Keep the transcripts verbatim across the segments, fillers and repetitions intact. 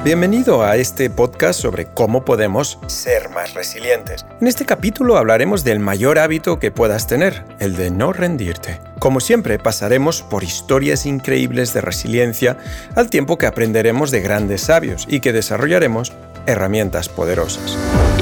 Bienvenido a este podcast sobre cómo podemos ser más resilientes. En este capítulo hablaremos del mayor hábito que puedas tener, el de no rendirte. Como siempre, pasaremos por historias increíbles de resiliencia al tiempo que aprenderemos de grandes sabios y que desarrollaremos herramientas poderosas.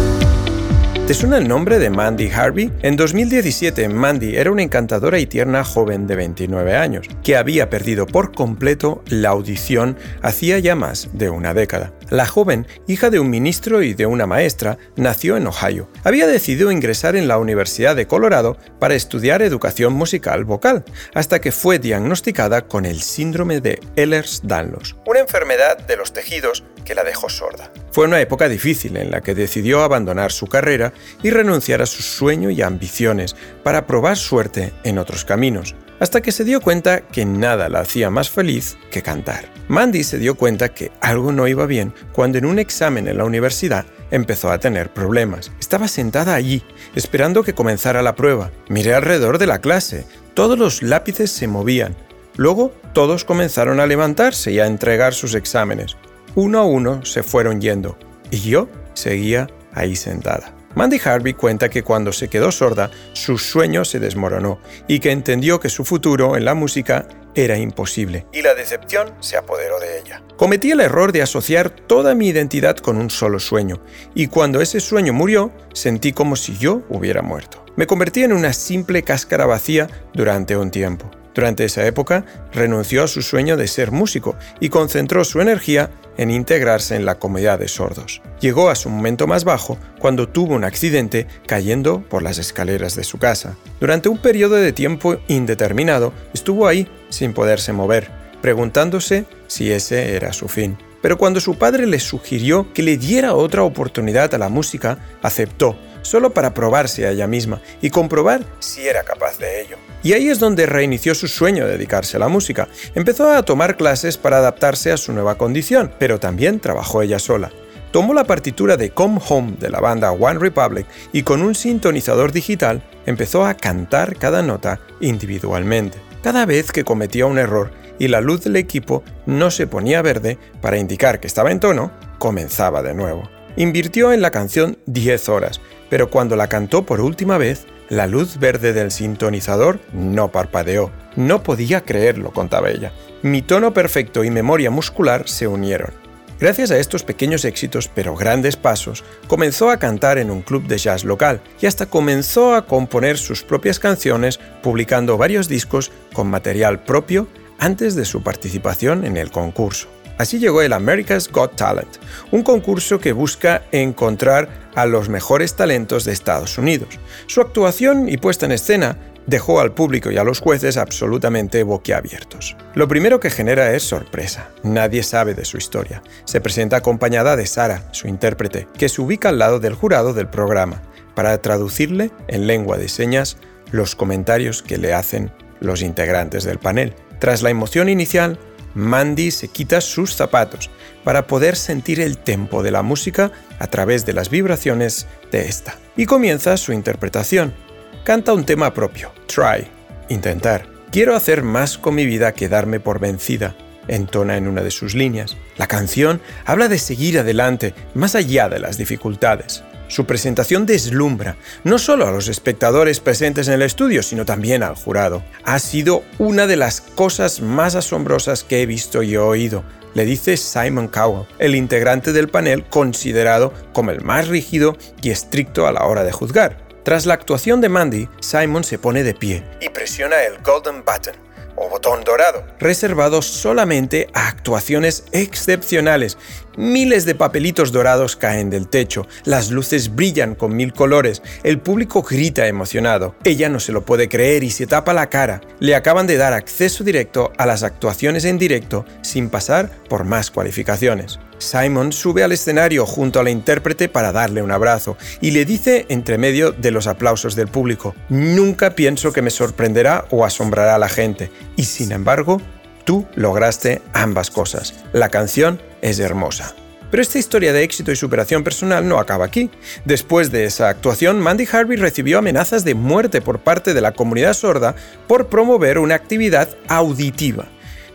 ¿Te suena el nombre de Mandy Harvey? En dos mil diecisiete, Mandy era una encantadora y tierna joven de veintinueve años, que había perdido por completo la audición hacía ya más de una década. La joven, hija de un ministro y de una maestra, nació en Ohio. Había decidido ingresar en la Universidad de Colorado para estudiar educación musical vocal, hasta que fue diagnosticada con el síndrome de Ehlers-Danlos, una enfermedad de los tejidos que la dejó sorda. Fue una época difícil en la que decidió abandonar su carrera y renunciar a su sueño y ambiciones para probar suerte en otros caminos, hasta que se dio cuenta que nada la hacía más feliz que cantar. Mandy se dio cuenta que algo no iba bien cuando en un examen en la universidad empezó a tener problemas. Estaba sentada allí, esperando que comenzara la prueba. Miré alrededor de la clase. Todos los lápices se movían. Luego, todos comenzaron a levantarse y a entregar sus exámenes. Uno a uno se fueron yendo, y yo seguía ahí sentada. Mandy Harvey cuenta que cuando se quedó sorda, su sueño se desmoronó y que entendió que su futuro en la música era imposible, y la decepción se apoderó de ella. Cometí el error de asociar toda mi identidad con un solo sueño, y cuando ese sueño murió, sentí como si yo hubiera muerto. Me convertí en una simple cáscara vacía durante un tiempo. Durante esa época, renunció a su sueño de ser músico y concentró su energía en integrarse en la comunidad de sordos. Llegó a su momento más bajo cuando tuvo un accidente cayendo por las escaleras de su casa. Durante un periodo de tiempo indeterminado, estuvo ahí sin poderse mover, preguntándose si ese era su fin. Pero cuando su padre le sugirió que le diera otra oportunidad a la música, aceptó, solo para probarse a ella misma y comprobar si era capaz de ello. Y ahí es donde reinició su sueño de dedicarse a la música. Empezó a tomar clases para adaptarse a su nueva condición, pero también trabajó ella sola. Tomó la partitura de Come Home de la banda One Republic y con un sintonizador digital empezó a cantar cada nota individualmente. Cada vez que cometía un error y la luz del equipo no se ponía verde para indicar que estaba en tono, comenzaba de nuevo. Invirtió en la canción diez horas, pero cuando la cantó por última vez, la luz verde del sintonizador no parpadeó. No podía creerlo, contaba ella. Mi tono perfecto y memoria muscular se unieron. Gracias a estos pequeños éxitos, pero grandes pasos, comenzó a cantar en un club de jazz local y hasta comenzó a componer sus propias canciones, publicando varios discos con material propio antes de su participación en el concurso. Así llegó el America's Got Talent, un concurso que busca encontrar a los mejores talentos de Estados Unidos. Su actuación y puesta en escena dejó al público y a los jueces absolutamente boquiabiertos. Lo primero que genera es sorpresa. Nadie sabe de su historia. Se presenta acompañada de Sara, su intérprete, que se ubica al lado del jurado del programa, para traducirle en lengua de señas los comentarios que le hacen los integrantes del panel. Tras la emoción inicial, Mandy se quita sus zapatos para poder sentir el tempo de la música a través de las vibraciones de esta. Y comienza su interpretación. Canta un tema propio, Try, intentar. Quiero hacer más con mi vida que darme por vencida, entona en una de sus líneas. La canción habla de seguir adelante, más allá de las dificultades. Su presentación deslumbra, no solo a los espectadores presentes en el estudio, sino también al jurado. Ha sido una de las cosas más asombrosas que he visto y oído, le dice Simon Cowell, el integrante del panel considerado como el más rígido y estricto a la hora de juzgar. Tras la actuación de Mandy, Simon se pone de pie y presiona el Golden Button, o botón dorado, reservado solamente a actuaciones excepcionales. Miles de papelitos dorados caen del techo, las luces brillan con mil colores, el público grita emocionado. Ella no se lo puede creer y se tapa la cara. Le acaban de dar acceso directo a las actuaciones en directo sin pasar por más cualificaciones. Simon sube al escenario junto a la intérprete para darle un abrazo y le dice entre medio de los aplausos del público: «Nunca pienso que me sorprenderá o asombrará a la gente, y sin embargo, tú lograste ambas cosas. La canción es hermosa». Pero esta historia de éxito y superación personal no acaba aquí. Después de esa actuación, Mandy Harvey recibió amenazas de muerte por parte de la comunidad sorda por promover una actividad auditiva.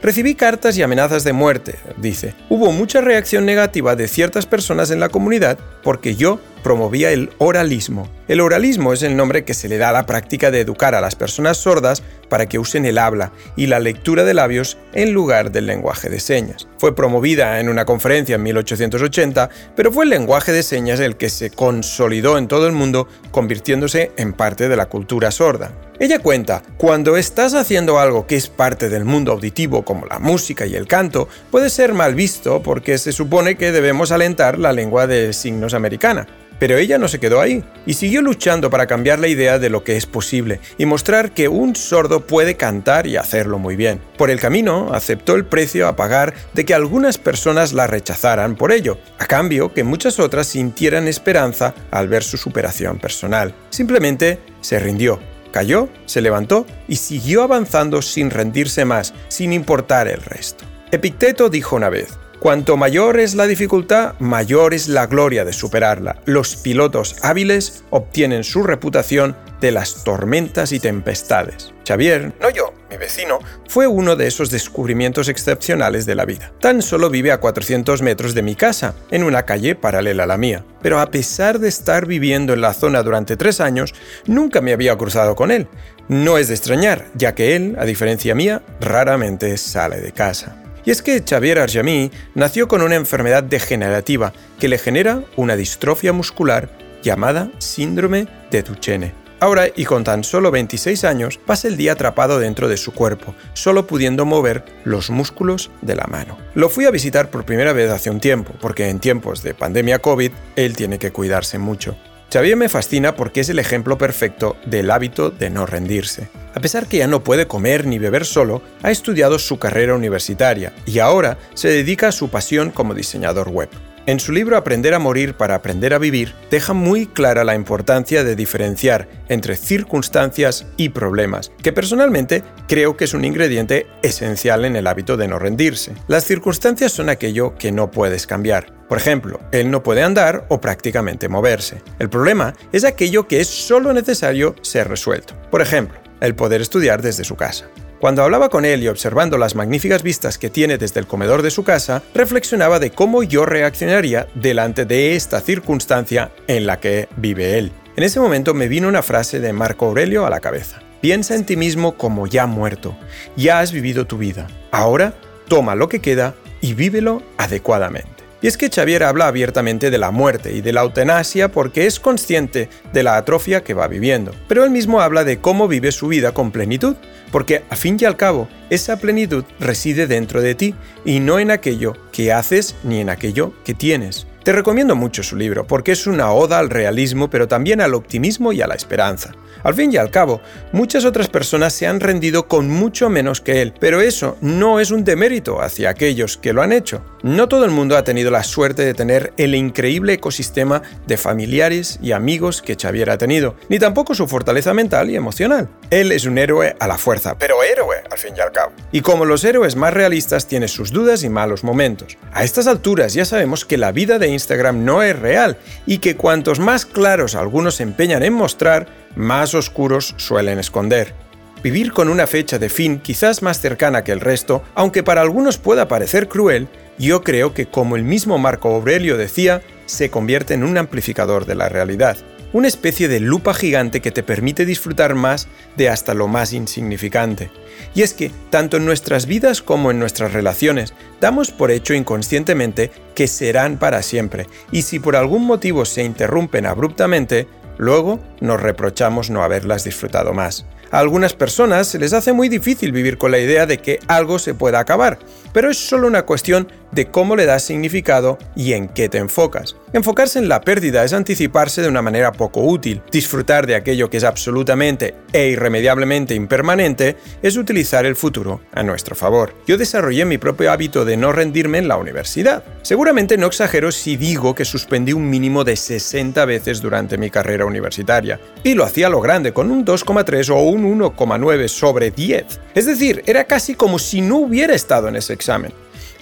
Recibí cartas y amenazas de muerte, dice. Hubo mucha reacción negativa de ciertas personas en la comunidad porque yo promovía el oralismo. El oralismo es el nombre que se le da a la práctica de educar a las personas sordas para que usen el habla y la lectura de labios en lugar del lenguaje de señas. Fue promovida en una conferencia en mil ochocientos ochenta, pero fue el lenguaje de señas el que se consolidó en todo el mundo, convirtiéndose en parte de la cultura sorda. Ella cuenta, cuando estás haciendo algo que es parte del mundo auditivo como la música y el canto, puede ser mal visto porque se supone que debemos alentar la lengua de signos americana. Pero ella no se quedó ahí y siguió luchando para cambiar la idea de lo que es posible y mostrar que un sordo puede cantar y hacerlo muy bien. Por el camino, aceptó el precio a pagar de que algunas personas la rechazaran por ello, a cambio que muchas otras sintieran esperanza al ver su superación personal. Simplemente se rindió. Cayó, se levantó y siguió avanzando sin rendirse más, sin importar el resto. Epicteto dijo una vez: cuanto mayor es la dificultad, mayor es la gloria de superarla. Los pilotos hábiles obtienen su reputación de las tormentas y tempestades. Xavier, no yo, mi vecino, fue uno de esos descubrimientos excepcionales de la vida. Tan solo vive a cuatrocientos metros de mi casa, en una calle paralela a la mía. Pero a pesar de estar viviendo en la zona durante tres años, nunca me había cruzado con él. No es de extrañar, ya que él, a diferencia mía, raramente sale de casa. Y es que Xavier Arjami nació con una enfermedad degenerativa que le genera una distrofia muscular llamada síndrome de Duchenne. Ahora, y con tan solo veintiséis años, pasa el día atrapado dentro de su cuerpo, solo pudiendo mover los músculos de la mano. Lo fui a visitar por primera vez hace un tiempo, porque en tiempos de pandemia COVID, él tiene que cuidarse mucho. Xavier me fascina porque es el ejemplo perfecto del hábito de no rendirse. A pesar que ya no puede comer ni beber solo, ha estudiado su carrera universitaria y ahora se dedica a su pasión como diseñador web. En su libro Aprender a morir para aprender a vivir, deja muy clara la importancia de diferenciar entre circunstancias y problemas, que personalmente creo que es un ingrediente esencial en el hábito de no rendirse. Las circunstancias son aquello que no puedes cambiar. Por ejemplo, él no puede andar o prácticamente moverse. El problema es aquello que es solo necesario ser resuelto. Por ejemplo, el poder estudiar desde su casa. Cuando hablaba con él y observando las magníficas vistas que tiene desde el comedor de su casa, reflexionaba de cómo yo reaccionaría delante de esta circunstancia en la que vive él. En ese momento me vino una frase de Marco Aurelio a la cabeza. Piensa en ti mismo como ya muerto. Ya has vivido tu vida. Ahora, toma lo que queda y vívelo adecuadamente. Y es que Xavier habla abiertamente de la muerte y de la eutanasia porque es consciente de la atrofia que va viviendo. Pero él mismo habla de cómo vive su vida con plenitud, porque a fin y al cabo, esa plenitud reside dentro de ti y no en aquello que haces ni en aquello que tienes. Te recomiendo mucho su libro porque es una oda al realismo, pero también al optimismo y a la esperanza. Al fin y al cabo, muchas otras personas se han rendido con mucho menos que él, pero eso no es un demérito hacia aquellos que lo han hecho. No todo el mundo ha tenido la suerte de tener el increíble ecosistema de familiares y amigos que Xavier ha tenido, ni tampoco su fortaleza mental y emocional. Él es un héroe a la fuerza, pero héroe al fin y al cabo. Y como los héroes más realistas, tiene sus dudas y malos momentos. A estas alturas ya sabemos que la vida de Instagram no es real y que cuantos más claros algunos se empeñan en mostrar, más oscuros suelen esconder. Vivir con una fecha de fin quizás más cercana que el resto, aunque para algunos pueda parecer cruel, yo creo que, como el mismo Marco Aurelio decía, se convierte en un amplificador de la realidad. Una especie de lupa gigante que te permite disfrutar más de hasta lo más insignificante. Y es que, tanto en nuestras vidas como en nuestras relaciones, damos por hecho inconscientemente que serán para siempre, y si por algún motivo se interrumpen abruptamente, luego nos reprochamos no haberlas disfrutado más. A algunas personas se les hace muy difícil vivir con la idea de que algo se pueda acabar, pero es solo una cuestión de cómo le das significado y en qué te enfocas. Enfocarse en la pérdida es anticiparse de una manera poco útil. Disfrutar de aquello que es absolutamente e irremediablemente impermanente es utilizar el futuro a nuestro favor. Yo desarrollé mi propio hábito de no rendirme en la universidad. Seguramente no exagero si digo que suspendí un mínimo de sesenta veces durante mi carrera universitaria. Y lo hacía a lo grande, con un dos coma tres o un uno coma nueve sobre diez. Es decir, era casi como si no hubiera estado en ese examen.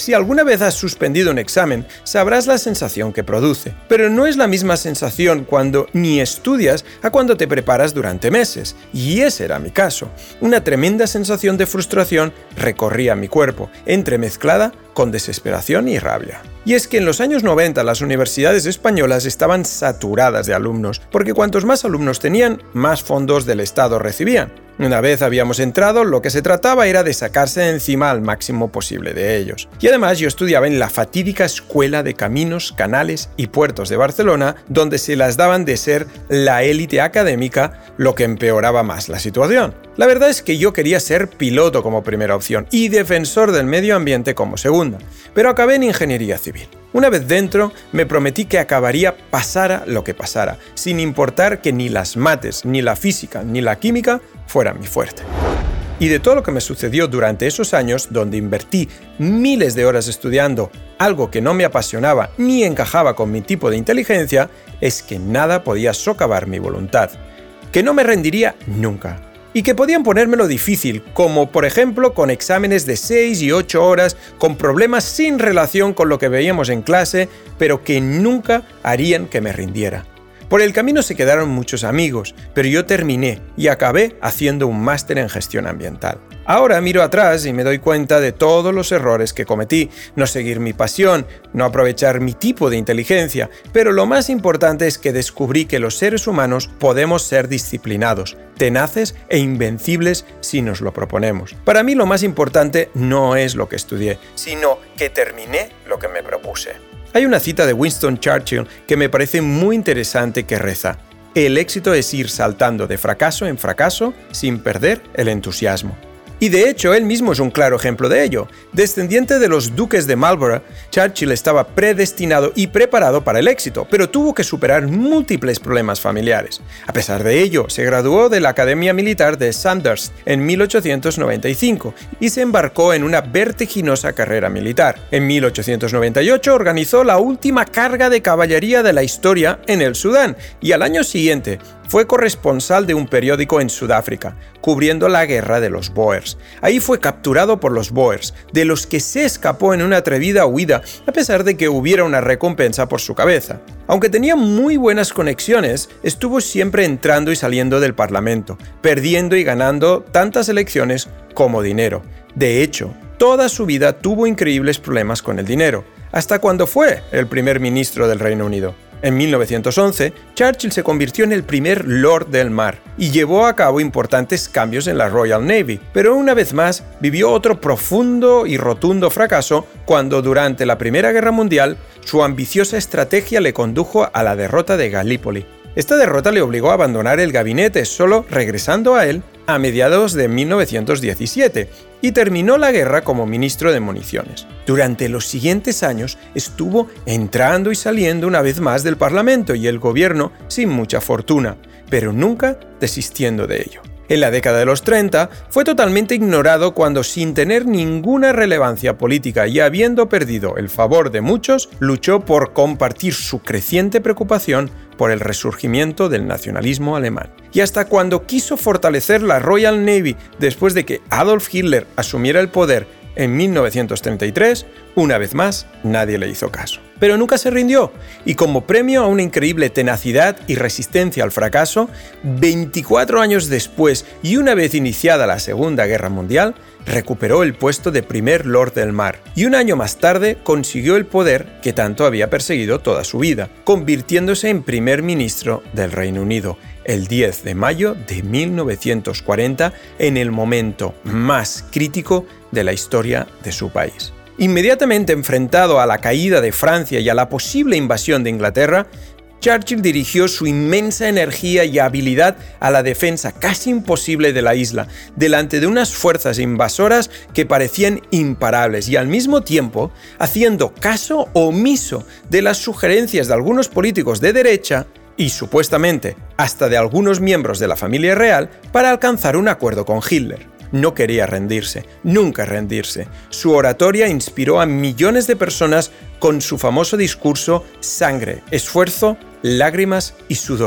Si alguna vez has suspendido un examen, sabrás la sensación que produce. Pero no es la misma sensación cuando ni estudias a cuando te preparas durante meses. Y ese era mi caso. Una tremenda sensación de frustración recorría mi cuerpo, entremezclada con desesperación y rabia. Y es que en los años noventa las universidades españolas estaban saturadas de alumnos, porque cuantos más alumnos tenían, más fondos del Estado recibían. Una vez habíamos entrado, lo que se trataba era de sacarse de encima al máximo posible de ellos. Y además yo estudiaba en la fatídica Escuela de Caminos, Canales y Puertos de Barcelona, donde se las daban de ser la élite académica, lo que empeoraba más la situación. La verdad es que yo quería ser piloto como primera opción y defensor del medio ambiente como segunda, pero acabé en ingeniería civil. Una vez dentro, me prometí que acabaría pasara lo que pasara, sin importar que ni las mates, ni la física, ni la química fueran mi fuerte. Y de todo lo que me sucedió durante esos años, donde invertí miles de horas estudiando algo que no me apasionaba ni encajaba con mi tipo de inteligencia, es que nada podía socavar mi voluntad, que no me rendiría nunca. Y que podían ponérmelo difícil, como por ejemplo con exámenes de seis y ocho horas, con problemas sin relación con lo que veíamos en clase, pero que nunca harían que me rindiera. Por el camino se quedaron muchos amigos, pero yo terminé y acabé haciendo un máster en gestión ambiental. Ahora miro atrás y me doy cuenta de todos los errores que cometí, no seguir mi pasión, no aprovechar mi tipo de inteligencia, pero lo más importante es que descubrí que los seres humanos podemos ser disciplinados, tenaces e invencibles si nos lo proponemos. Para mí lo más importante no es lo que estudié, sino que terminé lo que me propuse. Hay una cita de Winston Churchill que me parece muy interesante que reza: el éxito es ir saltando de fracaso en fracaso sin perder el entusiasmo. Y de hecho, él mismo es un claro ejemplo de ello. Descendiente de los duques de Marlborough, Churchill estaba predestinado y preparado para el éxito, pero tuvo que superar múltiples problemas familiares. A pesar de ello, se graduó de la Academia Militar de Sandhurst en mil ochocientos noventa y cinco y se embarcó en una vertiginosa carrera militar. En mil ochocientos noventa y ocho organizó la última carga de caballería de la historia en el Sudán y al año siguiente fue corresponsal de un periódico en Sudáfrica, cubriendo la guerra de los Boers. Ahí fue capturado por los Boers, de los que se escapó en una atrevida huida, a pesar de que hubiera una recompensa por su cabeza. Aunque tenía muy buenas conexiones, estuvo siempre entrando y saliendo del Parlamento, perdiendo y ganando tantas elecciones como dinero. De hecho, toda su vida tuvo increíbles problemas con el dinero, hasta cuando fue el primer ministro del Reino Unido. En mil novecientos once, Churchill se convirtió en el primer Lord del Mar y llevó a cabo importantes cambios en la Royal Navy, pero una vez más vivió otro profundo y rotundo fracaso cuando durante la Primera Guerra Mundial su ambiciosa estrategia le condujo a la derrota de Gallipoli. Esta derrota le obligó a abandonar el gabinete, solo regresando a él a mediados de mil novecientos diecisiete, y terminó la guerra como ministro de municiones. Durante los siguientes años estuvo entrando y saliendo una vez más del Parlamento y el gobierno sin mucha fortuna, pero nunca desistiendo de ello. En la década de los treinta fue totalmente ignorado cuando, sin tener ninguna relevancia política y habiendo perdido el favor de muchos, luchó por compartir su creciente preocupación por el resurgimiento del nacionalismo alemán. Y hasta cuando quiso fortalecer la Royal Navy después de que Adolf Hitler asumiera el poder en mil novecientos treinta y tres, una vez más, nadie le hizo caso. Pero nunca se rindió, y como premio a una increíble tenacidad y resistencia al fracaso, veinticuatro años después y una vez iniciada la Segunda Guerra Mundial, recuperó el puesto de primer Lord del Mar, y un año más tarde consiguió el poder que tanto había perseguido toda su vida, convirtiéndose en primer ministro del Reino Unido, el diez de mayo de mil novecientos cuarenta, en el momento más crítico de la historia de su país. Inmediatamente enfrentado a la caída de Francia y a la posible invasión de Inglaterra, Churchill dirigió su inmensa energía y habilidad a la defensa casi imposible de la isla, delante de unas fuerzas invasoras que parecían imparables y al mismo tiempo haciendo caso omiso de las sugerencias de algunos políticos de derecha y supuestamente hasta de algunos miembros de la familia real para alcanzar un acuerdo con Hitler. No quería rendirse, nunca rendirse. Su oratoria inspiró a millones de personas con su famoso discurso Sangre, esfuerzo, lágrimas y sudor.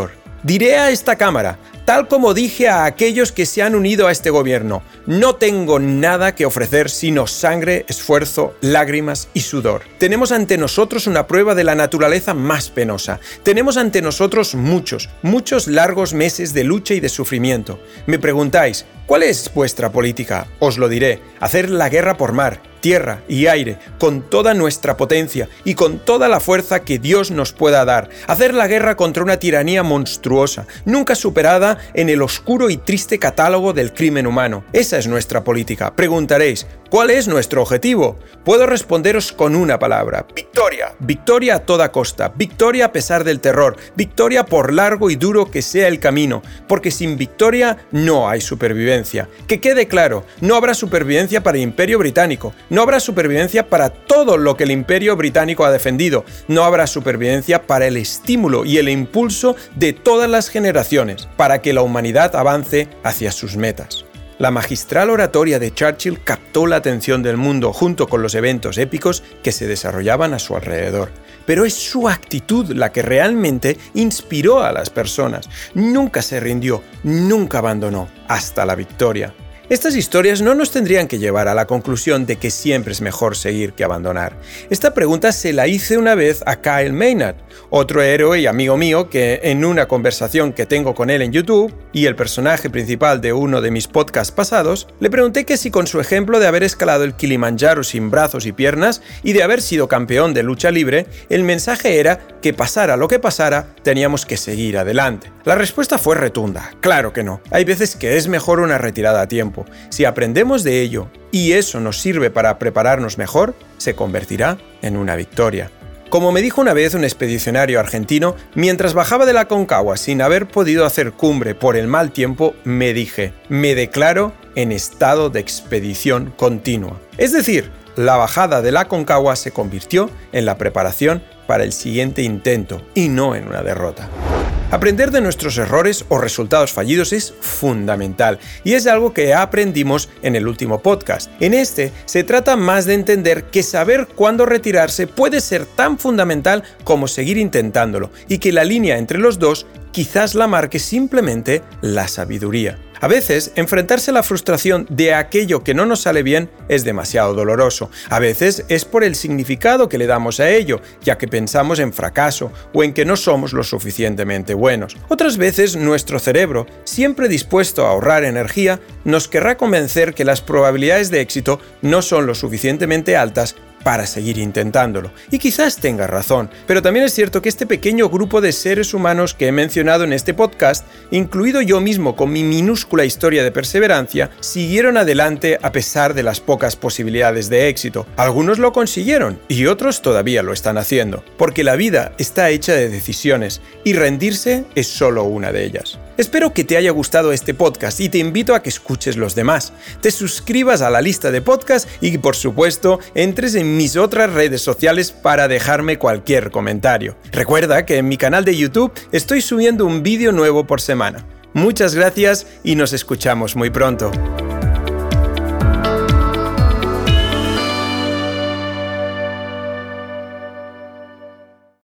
Diré a esta Cámara, tal como dije a aquellos que se han unido a este gobierno, no tengo nada que ofrecer sino sangre, esfuerzo, lágrimas y sudor. Tenemos ante nosotros una prueba de la naturaleza más penosa. Tenemos ante nosotros muchos, muchos largos meses de lucha y de sufrimiento. Me preguntáis, ¿cuál es vuestra política? Os lo diré, hacer la guerra por mar, tierra y aire, con toda nuestra potencia y con toda la fuerza que Dios nos pueda dar. Hacer la guerra contra una tiranía monstruosa, nunca superada en el oscuro y triste catálogo del crimen humano. Esa es nuestra política. Preguntaréis, ¿cuál es nuestro objetivo? Puedo responderos con una palabra: victoria. Victoria a toda costa, victoria a pesar del terror, victoria por largo y duro que sea el camino, porque sin victoria no hay supervivencia. Que quede claro, no habrá supervivencia para el Imperio Británico, no habrá supervivencia para todo lo que el Imperio Británico ha defendido, no habrá supervivencia para el estímulo y el impulso de todas las generaciones, para que la humanidad avance hacia sus metas. La magistral oratoria de Churchill captó la atención del mundo junto con los eventos épicos que se desarrollaban a su alrededor. Pero es su actitud la que realmente inspiró a las personas. Nunca se rindió, nunca abandonó, hasta la victoria. Estas historias no nos tendrían que llevar a la conclusión de que siempre es mejor seguir que abandonar. Esta pregunta se la hice una vez a Kyle Maynard, otro héroe y amigo mío que en una conversación que tengo con él en YouTube y el personaje principal de uno de mis podcasts pasados, le pregunté que si con su ejemplo de haber escalado el Kilimanjaro sin brazos y piernas y de haber sido campeón de lucha libre, el mensaje era que pasara lo que pasara, teníamos que seguir adelante. La respuesta fue rotunda, claro que no. Hay veces que es mejor una retirada a tiempo. Si aprendemos de ello y eso nos sirve para prepararnos mejor, se convertirá en una victoria. Como me dijo una vez un expedicionario argentino, mientras bajaba de la Aconcagua sin haber podido hacer cumbre por el mal tiempo, me dije, me declaro en estado de expedición continua. Es decir, la bajada de la Aconcagua se convirtió en la preparación para el siguiente intento y no en una derrota. Aprender de nuestros errores o resultados fallidos es fundamental y es algo que aprendimos en el último podcast. En este se trata más de entender que saber cuándo retirarse puede ser tan fundamental como seguir intentándolo y que la línea entre los dos quizás la marque simplemente la sabiduría. A veces, enfrentarse a la frustración de aquello que no nos sale bien es demasiado doloroso. A veces es por el significado que le damos a ello, ya que pensamos en fracaso o en que no somos lo suficientemente buenos. Otras veces, nuestro cerebro, siempre dispuesto a ahorrar energía, nos querrá convencer que las probabilidades de éxito no son lo suficientemente altas para seguir intentándolo. Y quizás tenga razón, pero también es cierto que este pequeño grupo de seres humanos que he mencionado en este podcast, incluido yo mismo con mi minúscula historia de perseverancia, siguieron adelante a pesar de las pocas posibilidades de éxito. Algunos lo consiguieron y otros todavía lo están haciendo, porque la vida está hecha de decisiones y rendirse es solo una de ellas. Espero que te haya gustado este podcast y te invito a que escuches los demás, te suscribas a la lista de podcasts y, por supuesto, entres en mis otras redes sociales para dejarme cualquier comentario. Recuerda que en mi canal de YouTube estoy subiendo un vídeo nuevo por semana. Muchas gracias y nos escuchamos muy pronto.